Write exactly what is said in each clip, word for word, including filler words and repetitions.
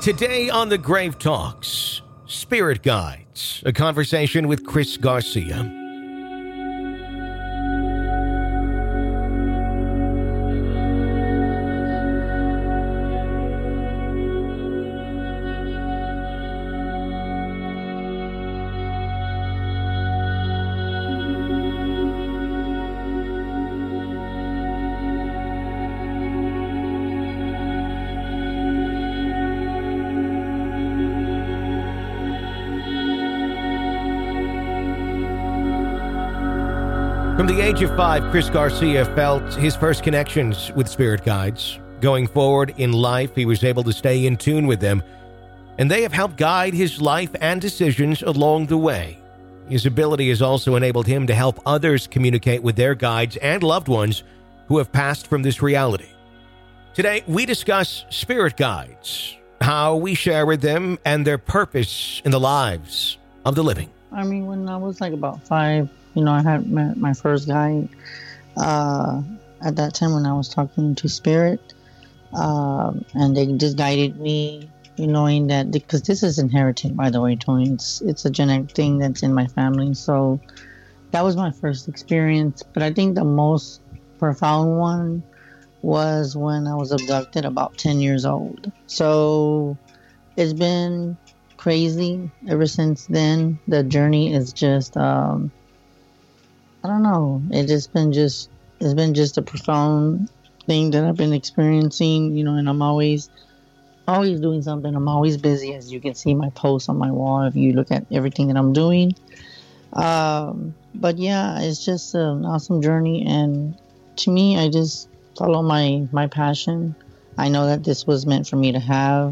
Today on The Grave Talks, Spirit Guides, a conversation with Chris Garcia. From the age of five, Chris Garcia felt his first connections with spirit guides. Going forward in life, he was able to stay in tune with them, and they have helped guide his life and decisions along the way. His ability has also enabled him to help others communicate with their guides and loved ones who have passed from this reality. Today, we discuss spirit guides, how we share with them, and their purpose in the lives of the living. I mean, when I was like about five, you know, I had met my first guide. Uh, at that time when I was talking to spirit, uh, and they just guided me, you knowing that, because this is inherited, by the way, Tony. It's, it's a genetic thing that's in my family. So that was my first experience. But I think the most profound one was when I was abducted about ten years old. So it's been crazy ever since then. The journey is just, um, I don't know. It's just been just, it's been just a profound thing that I've been experiencing, you know, and I'm always, always doing something. I'm always busy, as you can see my posts on my wall if you look at everything that I'm doing. Um, but yeah, it's just an awesome journey. And to me, I just follow my, my passion. I know that this was meant for me to have.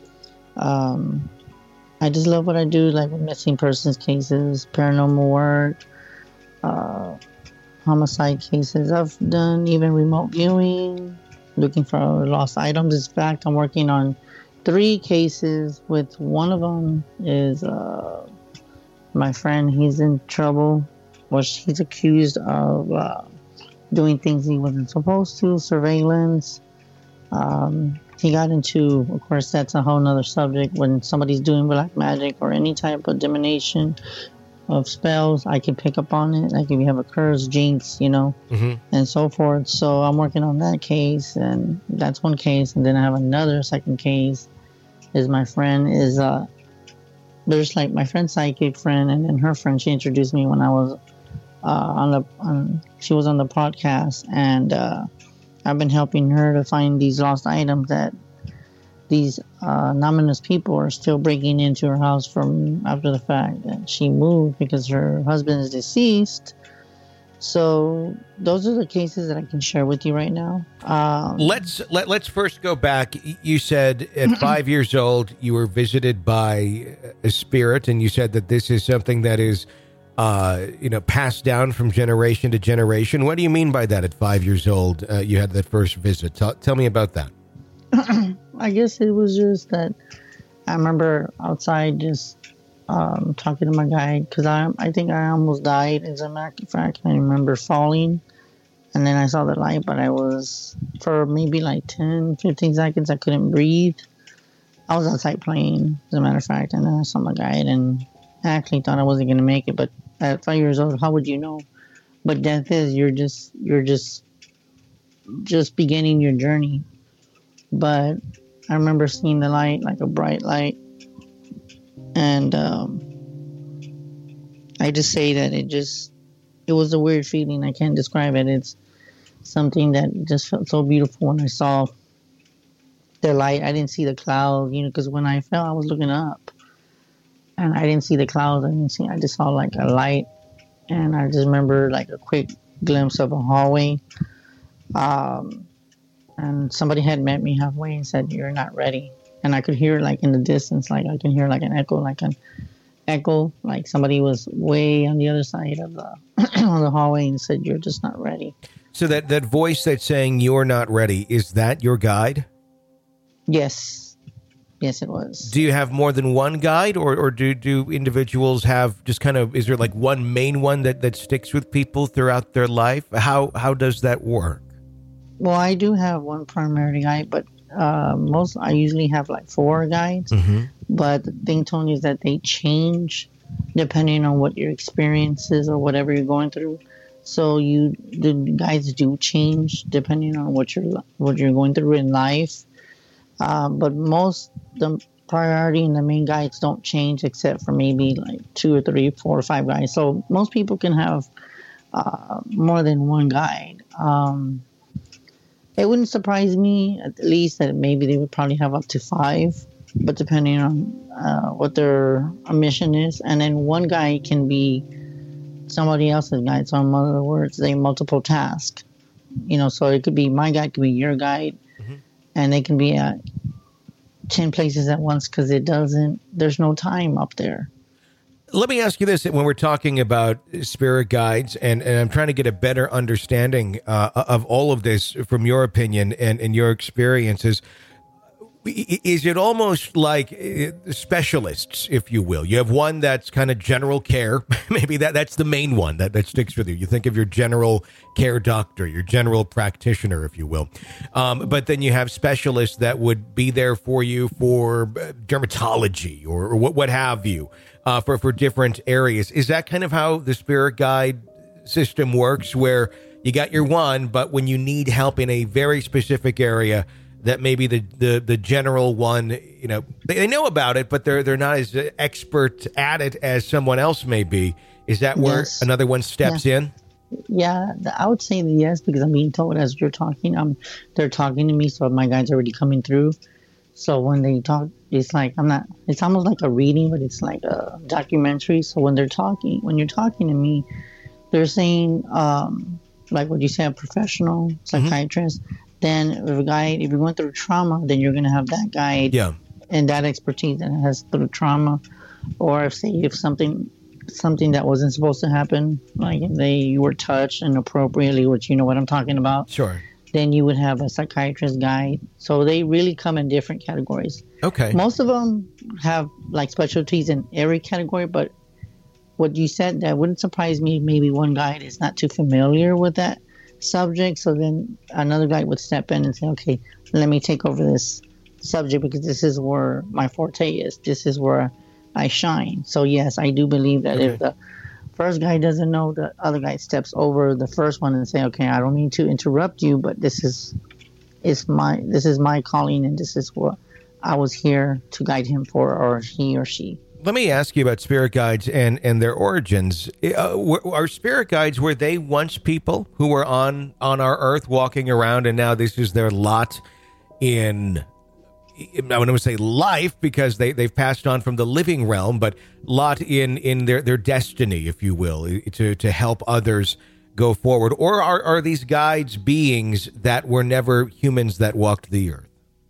Um, I just love what I do, like with missing persons cases, paranormal work, uh, homicide cases. I've done even remote viewing, looking for lost items. In fact, I'm working on three cases. With one of them is uh, my friend. He's in trouble. Well, he's accused of uh, doing things he wasn't supposed to, surveillance. Um, he got into, of course, that's a whole nother subject. When somebody's doing black magic or any type of divination of spells, I can pick up on it. Like if you have a curse, jinx, you know, mm-hmm. and so forth. So I'm working on that case, and that's one case. And then I have another second case. Is my friend is uh, there's like my friend's psychic friend, and then her friend. She introduced me when I was uh, on the on. She was on the podcast, and uh, I've been helping her to find these lost items that these uh, anonymous people are still breaking into her house from after the fact that she moved because her husband is deceased. So those are the cases that I can share with you right now. Um, let's let, let's first go back. You said at five years old you were visited by a spirit, and you said that this is something that is uh, you know passed down from generation to generation. What do you mean by that? At five years old, uh, you had that first visit. Tell, tell me about that. I guess it was just that I remember outside just um, talking to my guide, because I I think I almost died. As a matter of fact, I remember falling, and then I saw the light, but I was, for maybe like ten, fifteen seconds, I couldn't breathe. I was outside playing, as a matter of fact, and then I saw my guide, and I actually thought I wasn't going to make it. But at five years old, how would you know? But death is, you're just, you're just, just beginning your journey. But I remember seeing the light, like a bright light. And um, I just say that it just, it was a weird feeling. I can't describe it. It's something that just felt so beautiful when I saw the light. I didn't see the clouds, you know, because when I fell, I was looking up. And I didn't see the clouds. I didn't see, I just saw like a light. And I just remember like a quick glimpse of a hallway. Um... And somebody had met me halfway and said, "You're not ready." And I could hear like in the distance, like I can hear like an echo, like an echo, like somebody was way on the other side of the on the hallway and said, "You're just not ready." So that, that voice that's saying you're not ready, is that your guide? Yes. Yes, it was. Do you have more than one guide, or, or do, do individuals have just kind of, is there like one main one that, that sticks with people throughout their life? How how does that work? Well, I do have one primary guide, but uh, most I usually have like four guides, Mm-hmm. but the thing, Tony, is that they change depending on what your experience is or whatever you're going through. So you the guides do change depending on what you're what you're going through in life. Uh, but most the priority and the main guides don't change except for maybe like two or three, four or five guides. So most people can have uh, more than one guide. Um, it wouldn't surprise me at least that maybe they would probably have up to five, but depending on uh, what their mission is. And then one guide can be somebody else's guide. So in other words, they multiple task. You know, so it could be my guide, could be your guide, mm-hmm. and they can be at ten places at once because it doesn't, there's no time up there. Let me ask you this. When we're talking about spirit guides, and, and I'm trying to get a better understanding uh, of all of this from your opinion and, and your experiences, is it almost like specialists, if you will? You have one that's kind of general care. Maybe that that's the main one that, that sticks with you. You think of your general care doctor, your general practitioner, if you will. Um, but then you have specialists that would be there for you for dermatology or, or what, what have you, uh, for, for different areas. Is that kind of how the spirit guide system works, where you got your one, but when you need help in a very specific area, that maybe the, the, the general one, you know, they, they know about it, but they're they're not as expert at it as someone else may be. Is that where Yes. another one steps Yeah. in? Yeah, I would say yes, because I'm being told as you're talking, um, they're talking to me, so my guide's already coming through. So when they talk, it's like I'm not. It's almost like a reading, but it's like a documentary. So when they're talking, when you're talking to me, they're saying, um, like what you say, a professional psychiatrist. Mm-hmm. Then if a guide, if you're going through trauma, then you're going to have that guide Yeah. and that expertise that has through trauma. Or if say if something something that wasn't supposed to happen, like if they you were touched inappropriately, which you know what I'm talking about, Sure. then you would have a psychiatrist guide. So they really come in different categories. Okay. Most of them have like specialties in every category, but what you said, that wouldn't surprise me. Maybe one guide is not too familiar with that subject, so then another guy would step in and say, okay, let me take over this subject because this is where my forte is. This is where I shine. So yes, I do believe that okay. if the first guy doesn't know, the other guy steps over the first one and say, okay, I don't mean to interrupt you, but this is is my this is my calling, and this is what I was here to guide him for, or he or she. Let me ask you about spirit guides and, and their origins. Uh, were, are spirit guides, were they once people who were on, on our earth walking around, and now this is their lot in, I wouldn't say life, because they, they've passed on from the living realm, but lot in, in their, their destiny, if you will, to, to help others go forward? Or are, are these guides beings that were never humans that walked the earth?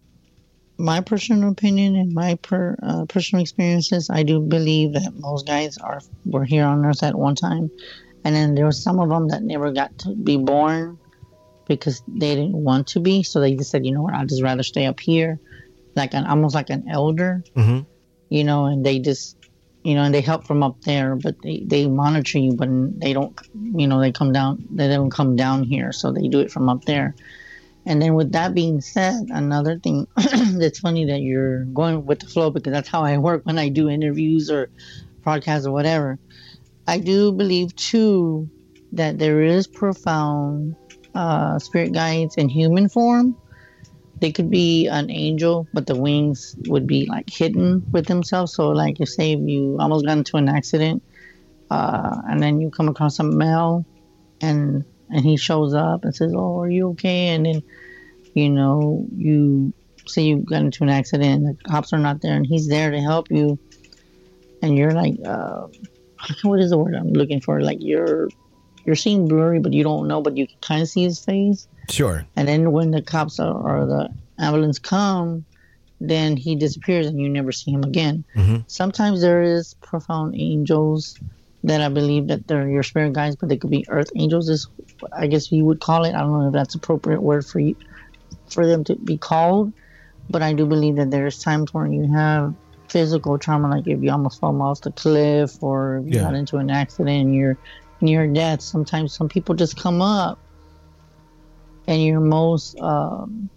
My personal opinion and my per, uh, personal experiences, I do believe that most guys are were here on Earth at one time, and then there were some of them that never got to be born because they didn't want to be. So they just said, you know what, I'd just rather stay up here, like an almost like an elder, mm-hmm. you know. And they just, you know, and they help from up there, but they they monitor you, but they don't, you know, they come down, they don't come down here, so they do it from up there. And then with that being said, another thing that's funny that you're going with the flow, because that's how I work when I do interviews or podcasts or whatever. I do believe, too, that there is profound uh, spirit guides in human form. They could be an angel, but the wings would be like hidden with themselves. So like if say you almost got into an accident uh, and then you come across a male and and he shows up and says, oh, are you okay? And then, you know, you say you got into an accident and the cops are not there and he's there to help you. And you're like, uh, what is the word I'm looking for? Like you're you're seeing blurry, but you don't know, but you can kind of see his face. Sure. And then when the cops are, or the ambulance come, then he disappears and you never see him again. Mm-hmm. Sometimes there is profound angels that I believe that they're your spirit guides, but they could be earth angels, is I guess you would call it. I don't know if that's appropriate word for you, for them to be called, but I do believe that there's times when you have physical trauma, like if you almost fall off the cliff or if you yeah. got into an accident and you're near death. Sometimes some people just come up and your most um,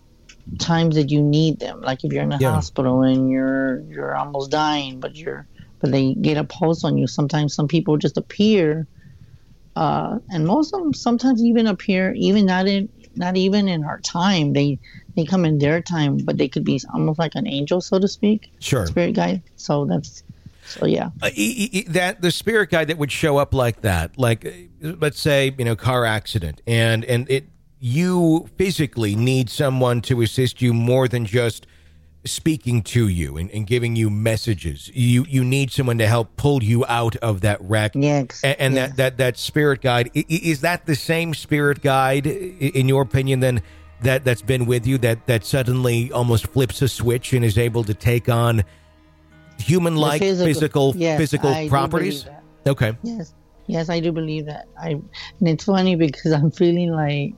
times that you need them. Like if you're in the Yeah. hospital and you're you're almost dying, but you're but they get a pulse on you. Sometimes some people just appear, uh, and most of them sometimes even appear even not in not even in our time. They they come in their time, but they could be almost like an angel, so to speak. Sure. Spirit guide. So that's so yeah. Uh, e- e- that the spirit guide that would show up like that, like uh, let's say, you know, car accident, and and it you physically need someone to assist you more than just speaking to you and, and giving you messages. You you need someone to help pull you out of that wreck. Yes. And, and yes. that, that that spirit guide, i- i- is that the same spirit guide, i- in your opinion, then that that's been with you, that that suddenly almost flips a switch and is able to take on human-like The physical physical, yes, physical I do properties? believe that. Okay. Yes, yes, I do believe that. I and it's funny because I'm feeling like,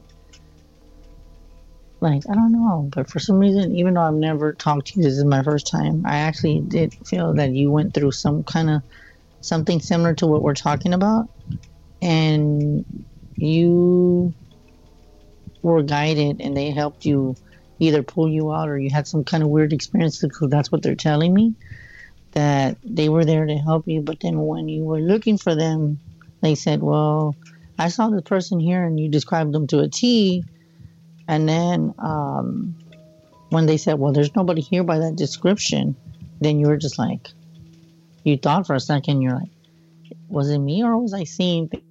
like I don't know, but for some reason, even though I've never talked to you, this is my first time. I actually did feel that you went through some kind of something similar to what we're talking about, and you were guided, and they helped you either pull you out, or you had some kind of weird experience, because that's what they're telling me. That they were there to help you, but then when you were looking for them, they said, well, I saw this person here, and you described them to a T. And then um, when they said, well, there's nobody here by that description, then you were just like, you thought for a second, you're like, was it me, or was I seeing things?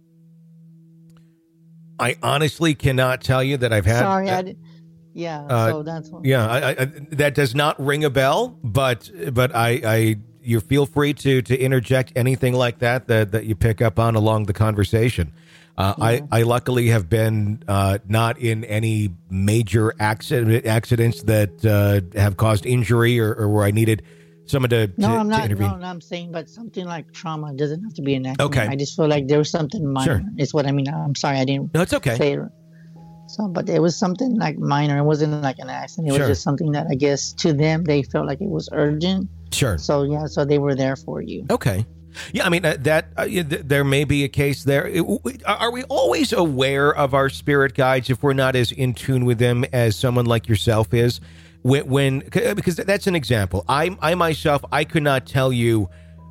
I honestly cannot tell you that I've had. Sorry, uh, I didn't. Yeah, Uh, so that's what. Yeah, I, I, that does not ring a bell, but but I, I you feel free to to interject anything like that that, that you pick up on along the conversation. Uh, Yeah. I, I luckily have been uh, not in any major accident accidents that uh, have caused injury, or, or where I needed someone to, No, to, I'm to not. intervene. No, no, I'm saying, but something like trauma doesn't have to be an accident. Okay. I just feel like there was something minor. Sure. Is what I mean. I'm sorry, I didn't No, it's okay. say it. So, but it was something like minor. It wasn't like an accident. It Sure. was just something that I guess to them they felt like it was urgent. Sure. So yeah, so they were there for you. Okay. Yeah, I mean, uh, that uh, yeah, th- there may be a case there. It- w- are we always aware of our spirit guides if we're not as in tune with them as someone like yourself is? When, when because that's an example. I, I myself, I could not tell you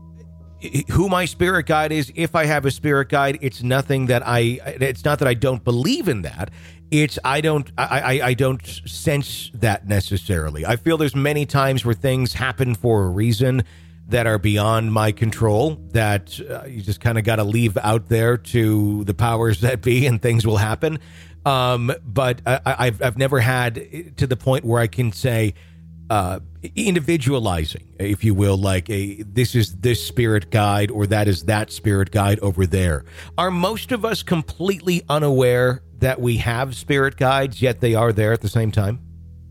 who my spirit guide is. If I have a spirit guide, it's nothing that I, it's not that I don't believe in that. It's, I don't, I, I, I don't sense that necessarily. I feel there's many times where things happen for a reason that are beyond my control, that uh, you just kind of got to leave out there to the powers that be, and things will happen. Um, but I, I've, I've never had to the point where I can say, uh, individualizing, if you will, like a, this is this spirit guide, or that is that spirit guide over there. Are most of us completely unaware that we have spirit guides, yet they are there at the same time?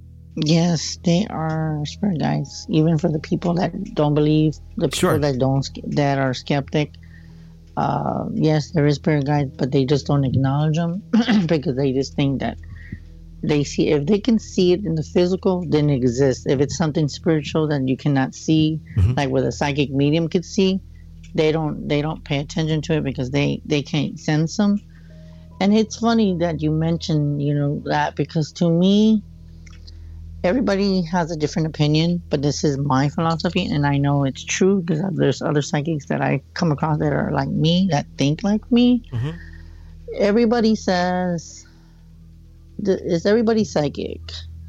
Yes, they are spirit guides. Even for the people that don't believe, the people Sure. that don't, that are skeptic. Uh, yes, there is spirit guides, but they just don't acknowledge them because they just think that they see, if they can see it in the physical, then it exists. If it's something spiritual that you cannot see, Mhm. like what a psychic medium could see, they don't they don't pay attention to it because they they can't sense them. And it's funny that you mentioned, you know, that, because to me, everybody has a different opinion, but this is my philosophy, and I know it's true because there's other psychics that I come across that are like me, that think like me. Mhm. Everybody says, th- is everybody psychic?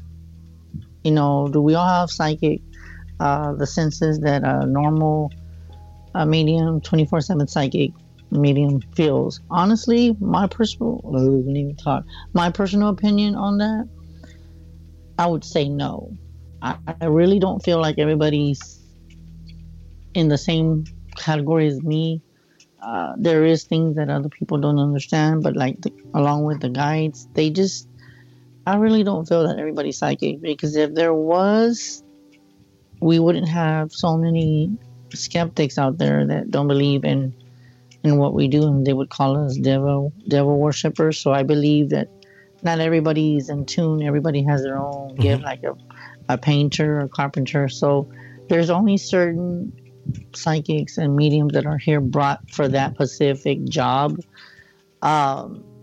You know, do we all have psychic, uh, the senses that a normal uh, medium, twenty-four seven psychic medium feels? Honestly, my personal, oh, we didn't even talk. My personal opinion on that, I would say no. I, I really don't feel like everybody's in the same category as me. Uh, there is things that other people don't understand, but like the, along with the guides, they just, I really don't feel that everybody's psychic, because if there was, we wouldn't have so many skeptics out there that don't believe in in what we do, and they would call us devil devil worshippers. So I believe that not everybody's in tune. Everybody has their own Mhm. gift, like a, a painter or carpenter. So there's only certain psychics and mediums that are here brought for that specific job. Um,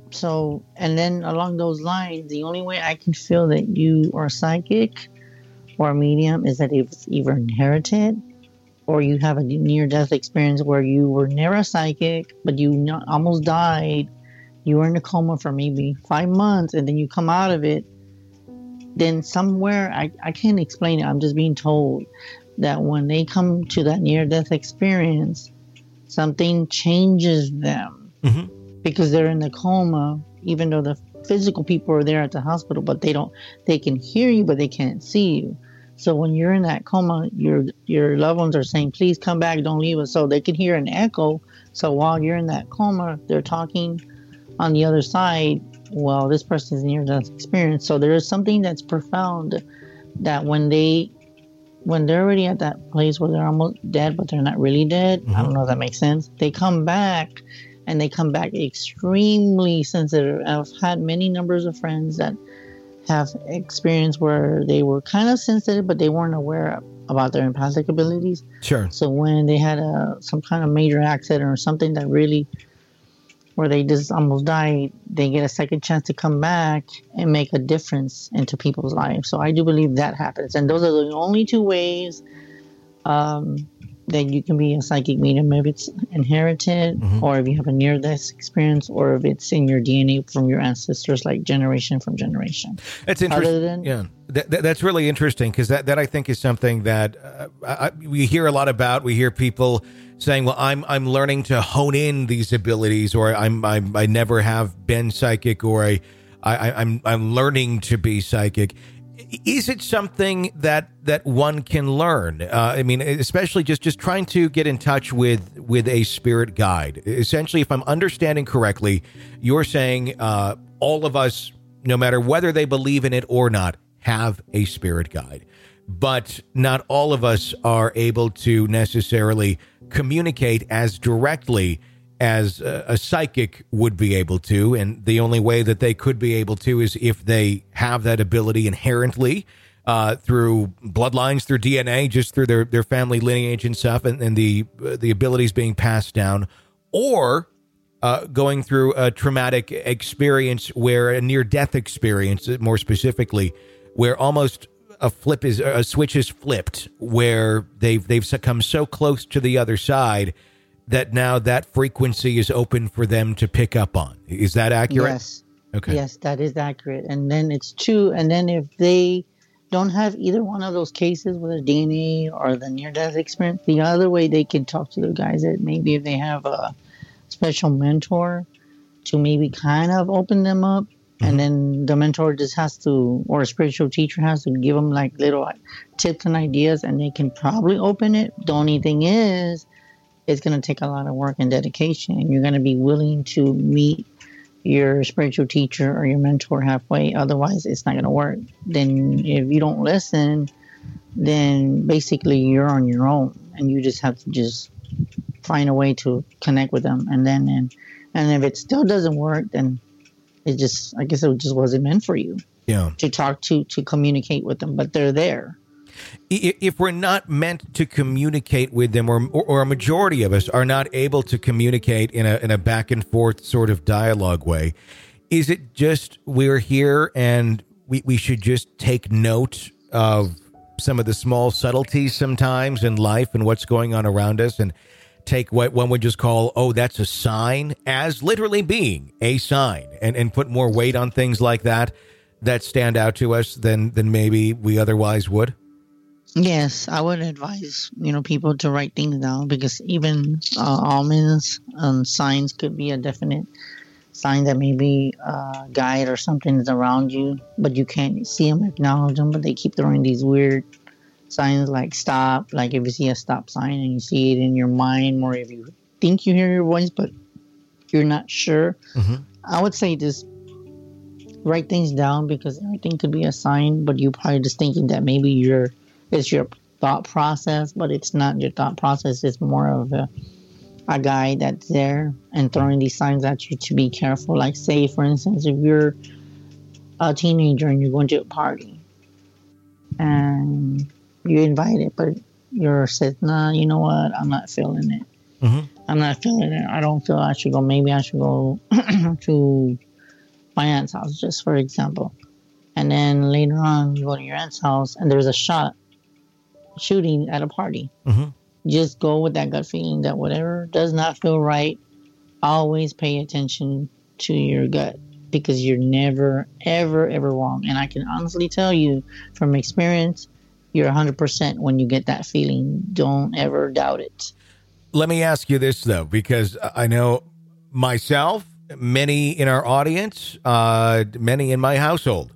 So, and then along those lines, the only way I can feel that you are psychic or a medium is that it's either inherited or you have a near-death experience where you were never psychic, but you not, almost died. You were in a coma for maybe five months, and then you come out of it. Then somewhere, I, I can't explain it. I'm just being told that when they come to that near-death experience, something changes them. Mm-hmm. Because they're in the coma, even though the physical people are there at the hospital, but they don't, they can hear you, but they can't see you. So when you're in that coma, your your loved ones are saying, please come back, don't leave us. So they can hear an echo. So while you're in that coma, they're talking on the other side. Well, this person's near-death experience. So there is something that's profound that when they, when they're already at that place where they're almost dead, but they're not really dead. Mm-hmm. I don't know if that makes sense. They come back. And they come back extremely sensitive. I've had many numbers of friends that have experienced where they were kind of sensitive, but they weren't aware about their empathic abilities. Sure. So when they had a some kind of major accident or something that really, where they just almost died, they get a second chance to come back and make a difference into people's lives. So I do believe that happens. And those are the only two ways um, that you can be a psychic medium, if it's inherited, mm-hmm. or if you have a near-death experience, or if it's in your D N A from your ancestors, like generation from generation. That's interesting. Than, yeah, that, that, that's really interesting, because that, that I think is something that uh, I, we hear a lot about. We hear people saying, "Well, I'm I'm learning to hone in these abilities," or "I'm, I'm I never have been psychic," or I, I I'm I'm learning to be psychic. Is it something that, that one can learn? Uh, I mean, especially just, just trying to get in touch with, with a spirit guide. Essentially, if I'm understanding correctly, you're saying uh, all of us, no matter whether they believe in it or not, have a spirit guide. But not all of us are able to necessarily communicate as directly as a, a psychic would be able to, and the only way that they could be able to is if they have that ability inherently uh, through bloodlines, through D N A, just through their, their family lineage and stuff, and, and the uh, the abilities being passed down, or uh, going through a traumatic experience where a near-death experience, more specifically, where almost a flip is a switch is flipped, where they've they've come so close to the other side that now that frequency is open for them to pick up on. Is that accurate? Yes. Okay. Yes, that is accurate. And then it's two. And then if they don't have either one of those cases with a D N A or the near-death experience, the other way they can talk to the guys that maybe if they have a special mentor to maybe kind of open them up. Mm-hmm. And then the mentor just has to, or a spiritual teacher has to give them like little tips and ideas, and they can probably open it. The only thing is, it's going to take a lot of work and dedication, and you're going to be willing to meet your spiritual teacher or your mentor halfway. Otherwise, it's not going to work. Then if you don't listen, then basically you're on your own, and you just have to just find a way to connect with them. And then, and, and if it still doesn't work, then it just, I guess it just wasn't meant for you. Yeah. To talk to, to communicate with them, but they're there. If we're not meant to communicate with them, or, or or a majority of us are not able to communicate in a in a back and forth sort of dialogue way, is it just we're here and we, we should just take note of some of the small subtleties sometimes in life and what's going on around us, and take what one would just call, oh, that's a sign, as literally being a sign, and, and put more weight on things like that that stand out to us than than maybe we otherwise would? Yes, I would advise, you know, people to write things down, because even uh, omens and signs could be a definite sign that maybe a guide or something is around you, but you can't see them, acknowledge them, but they keep throwing these weird signs like stop, like if you see a stop sign and you see it in your mind, or if you think you hear your voice, but you're not sure. Mm-hmm. I would say just write things down, because everything could be a sign, but you're probably just thinking that maybe you're it's your thought process, but it's not your thought process. It's more of a, a guide that's there and throwing these signs at you to be careful. Like, say, for instance, if you're a teenager and you're going to a party and you invite it, but you're said, nah, you know what? I'm not feeling it. Mm-hmm. I'm not feeling it. I don't feel I should go. Maybe I should go to my aunt's house, just for example. And then later on, you go to your aunt's house and there's a shot shooting at a party. Mm-hmm. Just go with that gut feeling that whatever does not feel right, always pay attention to your gut, because you're never, ever, ever wrong. And I can honestly tell you from experience, you're one hundred percent when you get that feeling. Don't ever doubt it. Let me ask you this, though, because I know myself, many in our audience, uh, many in my household,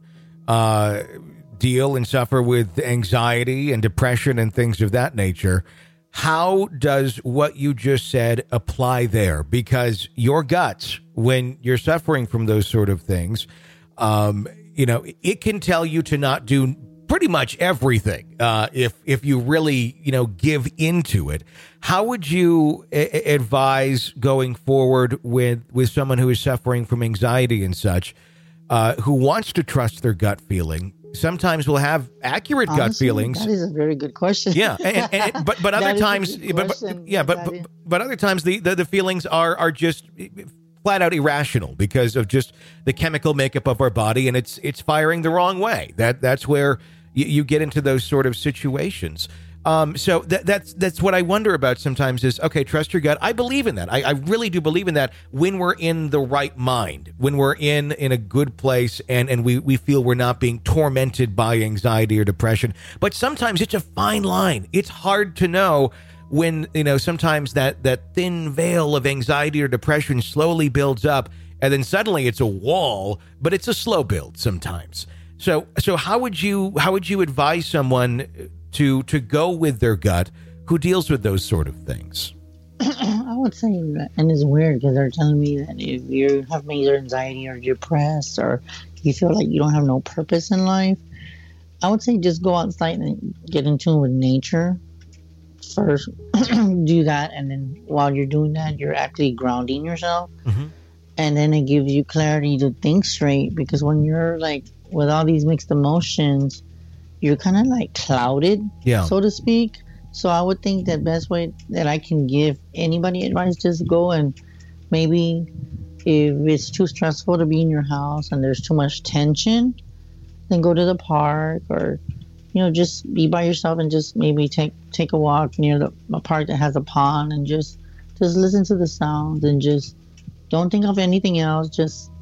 uh, deal and suffer with anxiety and depression and things of that nature. How does what you just said apply there? Because your guts, when you're suffering from those sort of things, um, you know, it can tell you to not do pretty much everything uh, if if you really, you know, give into it. How would you a- advise going forward with, with someone who is suffering from anxiety and such, uh, who wants to trust their gut feeling? Sometimes we'll have accurate Honestly, gut feelings. That is a very good question. Yeah, and, and, and, but but other times, but, but yeah, but, but but other times the, the, the feelings are are just flat out irrational because of just the chemical makeup of our body, and it's it's firing the wrong way. That that's where you, you get into those sort of situations. Um, so that, that's that's what I wonder about sometimes is, okay, trust your gut. I believe in that. I, I really do believe in that when we're in the right mind, when we're in, in a good place and, and we, we feel we're not being tormented by anxiety or depression. But sometimes it's a fine line. It's hard to know when, you know, sometimes that, that thin veil of anxiety or depression slowly builds up and then suddenly it's a wall, but it's a slow build sometimes. So so how would you how would you advise someone to to go with their gut who deals with those sort of things? I would say, and it's weird because they're telling me that if you have major anxiety or depressed or you feel like you don't have no purpose in life, I would say just go outside and get in tune with nature first. Do that, and then while you're doing that, you're actually grounding yourself. Mm-hmm. And then it gives you clarity to think straight, because when you're like with all these mixed emotions, you're kind of like clouded, yeah. so to speak. So I would think that best way that I can give anybody advice, just go and maybe if it's too stressful to be in your house and there's too much tension, then go to the park, or, you know, just be by yourself and just maybe take take a walk near the a park that has a pond and just just listen to the sounds and just don't think of anything else. Just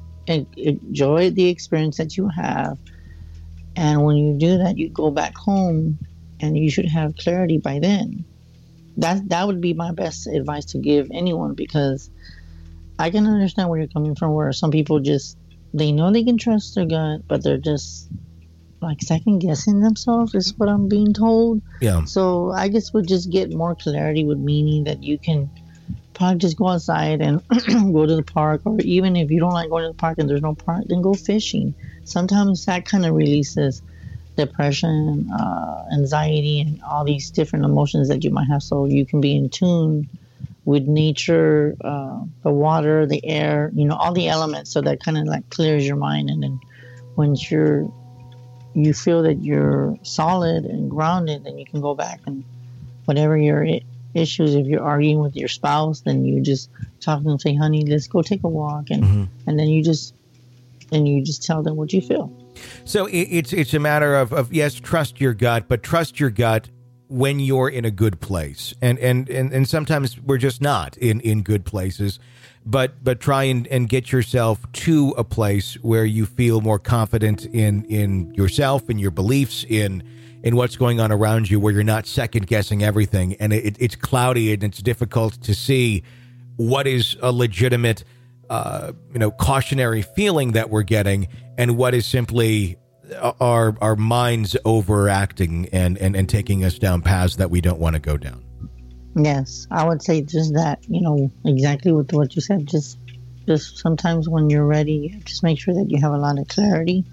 enjoy the experience that you have. And when you do that, you go back home and you should have clarity by then. That that would be my best advice to give anyone, because I can understand where you're coming from, where some people just, they know they can trust their gut, but they're just like second guessing themselves, is what I'm being told. Yeah. So I guess we'll just get more clarity, with meaning that you can probably just go outside and go to the park, or even if you don't like going to the park and there's no park, then go fishing. Sometimes that kind of releases depression, uh, anxiety, and all these different emotions that you might have, so you can be in tune with nature, uh, the water, the air, you know, all the elements, so that kind of like clears your mind. And then when you're you feel that you're solid and grounded, then you can go back and whatever your issues, if you're arguing with your spouse, then you just talk to them and say, honey, let's go take a walk, and mm-hmm. and then you just and you just tell them what you feel. So it's it's a matter of, of yes, trust your gut, but trust your gut when you're in a good place. And and, and, and sometimes we're just not in, in good places, but but try and, and get yourself to a place where you feel more confident in, in yourself, in your beliefs, in in what's going on around you, where you're not second guessing everything. And it, it's cloudy and it's difficult to see what is a legitimate Uh, you know, cautionary feeling that we're getting, and what is simply our our minds overacting and, and, and taking us down paths that we don't want to go down. Yes, I would say just that, you know, exactly with what you said. Just, just sometimes when you're ready, just make sure that you have a lot of clarity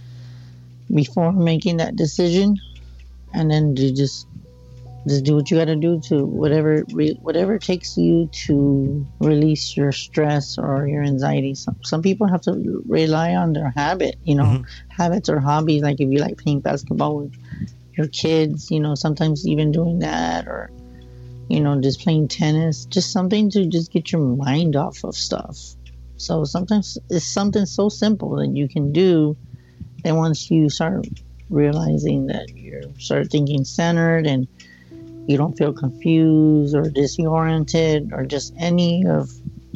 before making that decision, and then to just Just do what you got to do to whatever whatever it takes you to release your stress or your anxiety. Some some people have to rely on their habit, you know, mm-hmm. habits or hobbies. Like if you like playing basketball with your kids, you know, sometimes even doing that, or, you know, just playing tennis, just something to just get your mind off of stuff. So sometimes it's something so simple that you can do. And once you start realizing that you're start thinking centered and you don't feel confused or disoriented or just any of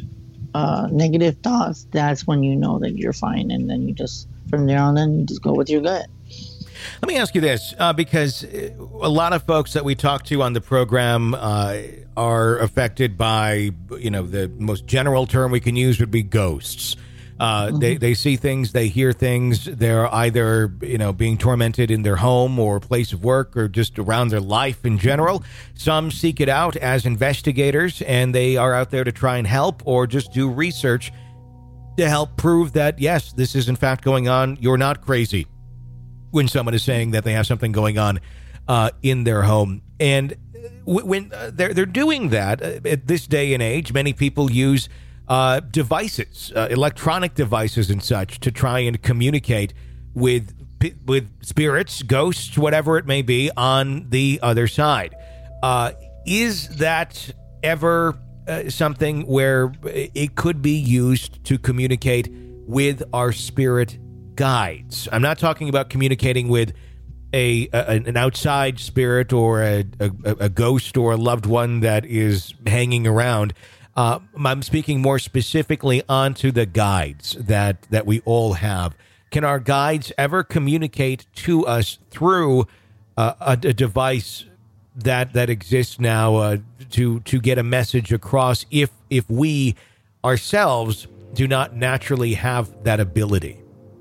uh, negative thoughts, that's when you know that you're fine. And then you just, from there on, then you just go with your gut. Let me ask you this, uh, because a lot of folks that we talk to on the program uh, are affected by, you know, the most general term we can use would be ghosts. Uh, mm-hmm. They they see things, they hear things. They're either, you know, being tormented in their home or place of work or just around their life in general. Some seek it out as investigators, and they are out there to try and help or just do research to help prove that, yes, this is in fact going on. You're not crazy when someone is saying that they have something going on uh, in their home. And w- when uh, they're, they're doing that, uh, at this day and age, many people use Uh, devices, uh, electronic devices and such to try and communicate with with spirits, ghosts, whatever it may be on the other side. Uh, is that ever uh, something where it could be used to communicate with our spirit guides? I'm not talking about communicating with a, a an outside spirit or a, a, a ghost or a loved one that is hanging around. Uh, I'm speaking more specifically onto the guides that, that we all have. Can our guides ever communicate to us through uh, a, a device that that exists now uh, to to get a message across if if we ourselves do not naturally have that ability?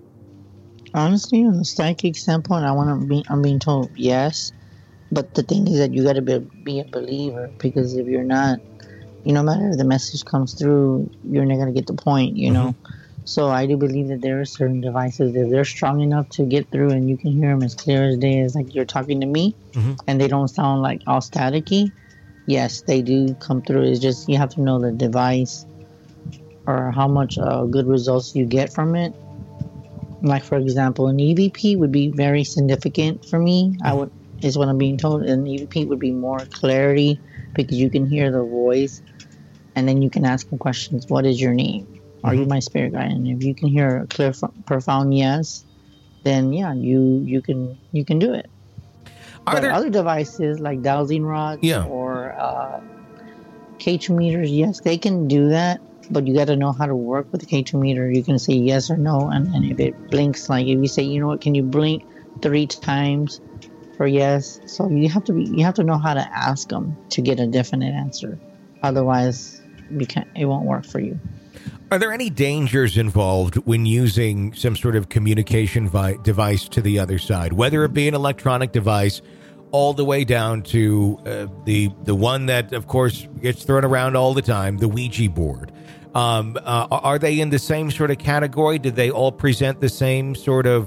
Honestly, on the psychic standpoint, I want to be. I'm being told yes, but the thing is that you got to be be a believer, because if you're not, you know, no matter if the message comes through, you're not going to get the point, you know. Mm-hmm. So I do believe that there are certain devices, if they're strong enough to get through and you can hear them as clear as day, as like you're talking to me, mm-hmm. and they don't sound like all staticky, yes, they do come through. It's just you have to know the device or how much uh, good results you get from it. Like, for example, an E V P would be very significant for me. Mm-hmm. I would is what I'm being told. An E V P would be more clarity because you can hear the voice. And then you can ask them questions. What is your name? Are mm-hmm. you my spirit guide? And if you can hear a clear, profound yes, then yeah, you you can you can do it. Are but there other devices like dowsing rods yeah. or uh, K two meters? Yes, they can do that, but you got to know how to work with the K two meter. You can say yes or no, and, and if it blinks, like if you say, you know what, can you blink three times for yes? So you have to be you have to know how to ask them to get a definite answer. Otherwise, you can't, it won't work for you. Are there any dangers involved when using some sort of communication vi- device to the other side, whether it be an electronic device all the way down to uh, the the one that, of course, gets thrown around all the time, the Ouija board? Um, uh, are they in the same sort of category? Do they all present the same sort of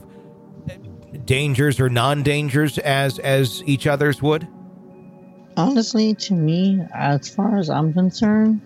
dangers or non-dangers as as each other's would? Honestly, to me, as far as I'm concerned,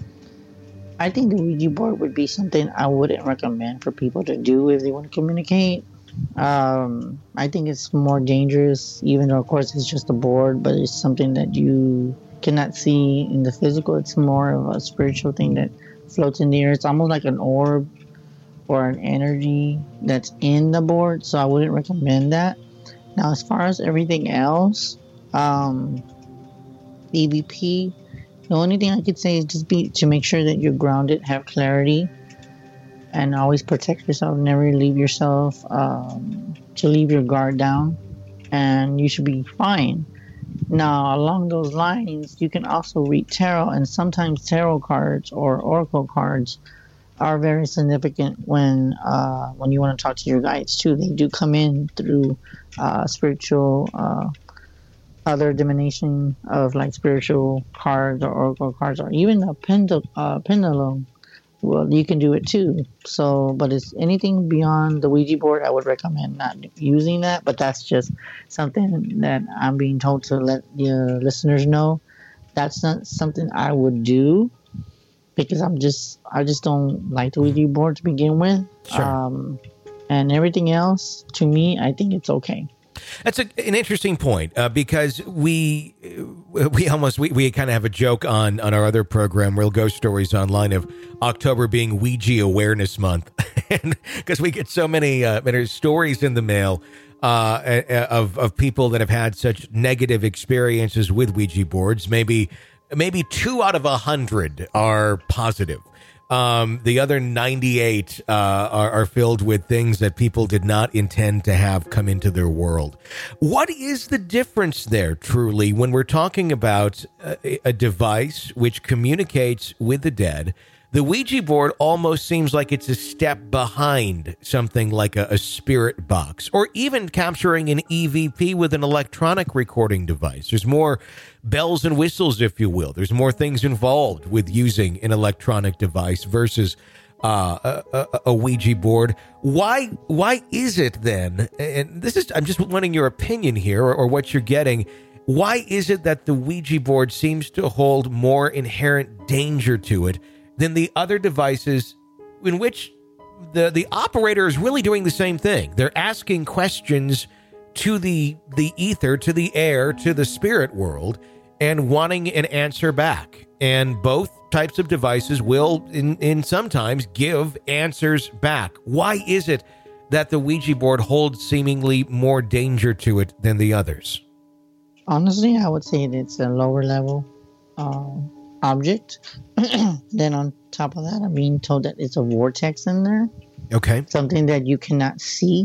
I think the Ouija board would be something I wouldn't recommend for people to do if they want to communicate. Um, I think it's more dangerous, even though, of course, it's just a board, but it's something that you cannot see in the physical. It's more of a spiritual thing that floats in the air. It's almost like an orb or an energy that's in the board, so I wouldn't recommend that. Now, as far as everything else, um, E V P, the only thing I could say is just be to make sure that you're grounded, have clarity, and always protect yourself. Never leave yourself um, to leave your guard down, and you should be fine. Now, along those lines, you can also read tarot, and sometimes tarot cards or oracle cards are very significant when uh, when you want to talk to your guides too. They do come in through uh, spiritual. Uh, other divination of like spiritual cards or oracle cards, or even a pendul- uh, pendulum. Well, you can do it too. So, but it's anything beyond the Ouija board, I would recommend not using that. But that's just something that I'm being told to let the listeners know. That's not something I would do because I'm just, I just don't like the Ouija board to begin with. Sure. Um, and everything else, to me, I think it's okay. That's a, an interesting point uh, because we we almost, we, we kind of have a joke on, on our other program, Real Ghost Stories Online, of October being Ouija Awareness Month. Because we get so many, uh, many stories in the mail uh, of, of people that have had such negative experiences with Ouija boards. Maybe, maybe two out of a hundred are positive. Um, the other ninety-eight uh, are, are filled with things that people did not intend to have come into their world. What is the difference there, truly, when we're talking about a, a device which communicates with the dead? The Ouija board almost seems like it's a step behind something like a, a spirit box, or even capturing an E V P with an electronic recording device. There's more bells and whistles, if you will. There's more things involved with using an electronic device versus uh, a, a, a Ouija board. Why? Why is it then? And this is, I'm just wanting your opinion here, or, or what you're getting. Why is it that the Ouija board seems to hold more inherent danger to it than the other devices in which the, the operator is really doing the same thing? They're asking questions to the the ether, to the air, to the spirit world, and wanting an answer back. And both types of devices will, in, in sometimes, give answers back. Why is it that the Ouija board holds seemingly more danger to it than the others? Honestly, I would say it's a lower level uh, object. Then on top of that, I'm being told that it's a vortex in there. Okay. Something that you cannot see.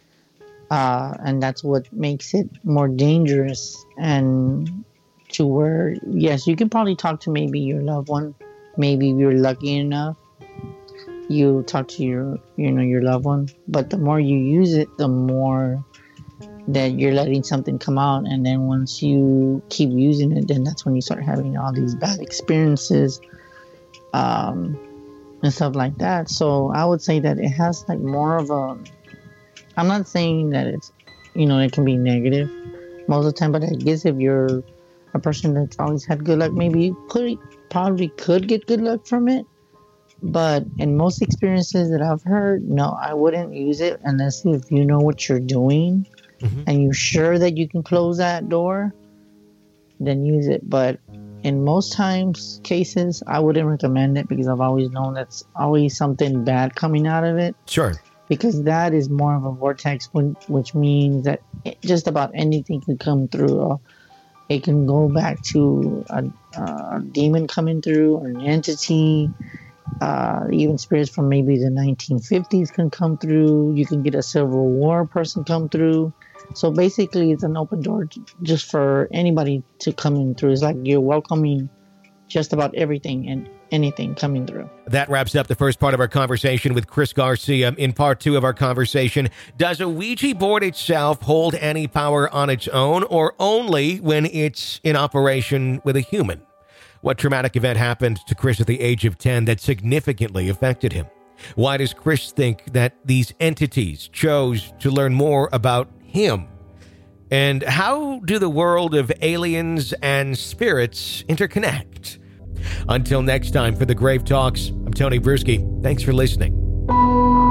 Uh, and that's what makes it more dangerous, and to where, yes, you can probably talk to maybe your loved one. Maybe if you're lucky enough, you talk to your, you know, your loved one. But the more you use it, the more that you're letting something come out. And then once you keep using it, then that's when you start having all these bad experiences um, and stuff like that. So I would say that it has like more of a, I'm not saying that it's, you know, it can be negative most of the time, but I guess if you're a person that's always had good luck, maybe you could, probably could get good luck from it. But in most experiences that I've heard, no, I wouldn't use it unless if you know what you're doing mm-hmm. and you're sure that you can close that door, then use it. But in most times, cases, I wouldn't recommend it because I've always known that's always something bad coming out of it. Sure. Because that is more of a vortex, which means that just about anything can come through. It can go back to a, a demon coming through, or an entity. Uh, even spirits from maybe the nineteen fifties can come through. You can get a Civil War person come through. So basically, it's an open door just for anybody to come in through. It's like you're welcoming just about everything and anything coming through. That wraps up the first part of our conversation with Chris Garcia. In part two of our conversation, does a Ouija board itself hold any power on its own, or only when it's in operation with a human? What traumatic event happened to Chris at the age of ten that significantly affected him? Why does Chris think that these entities chose to learn more about him? And how do the world of aliens and spirits interconnect? Until next time, for the Grave Talks, I'm Tony Bruschi. Thanks for listening.